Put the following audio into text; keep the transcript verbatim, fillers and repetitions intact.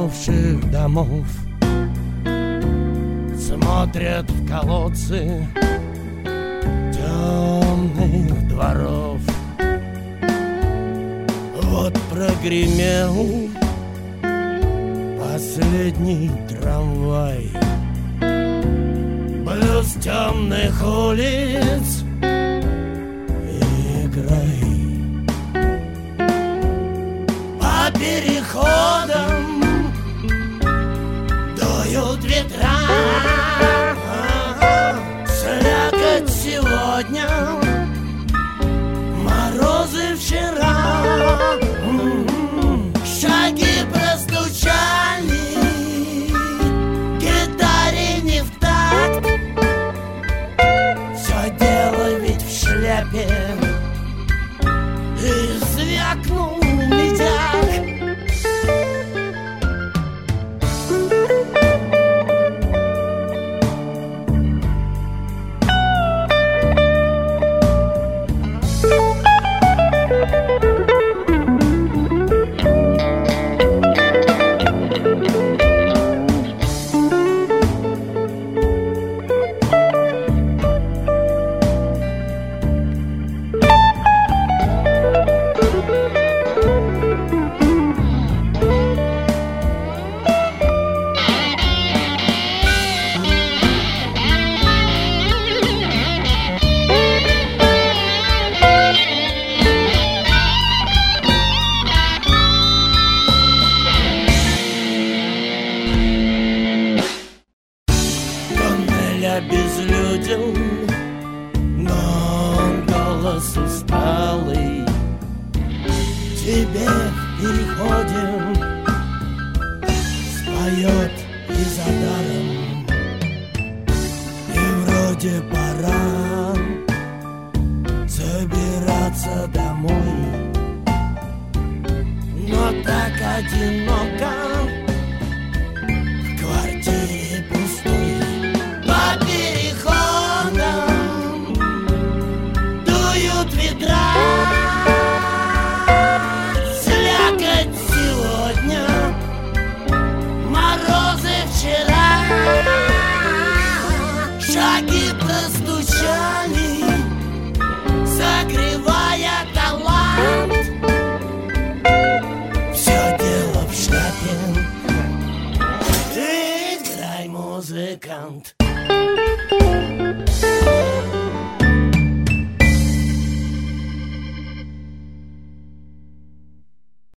уснувших домов смотрят в колодцы темных дворов. Вот прогремел последний трамвай, блюз темных улиц играй. По переходам дуют ветра, слякоть сегодня, морозы вчера. Шаги простучали, гитаре не в такт. Все дело ведь в шляпе, и звякнул медяк. Безлюден, но голос усталый тебе в переходе споет и за даром. И вроде пора собираться домой, но так одиноко в квартире пустой. Ветра, слякоть сегодня, морозы вчера. Шаги простучали, согревая талант. Все дело в шляпе, играй, музыкант.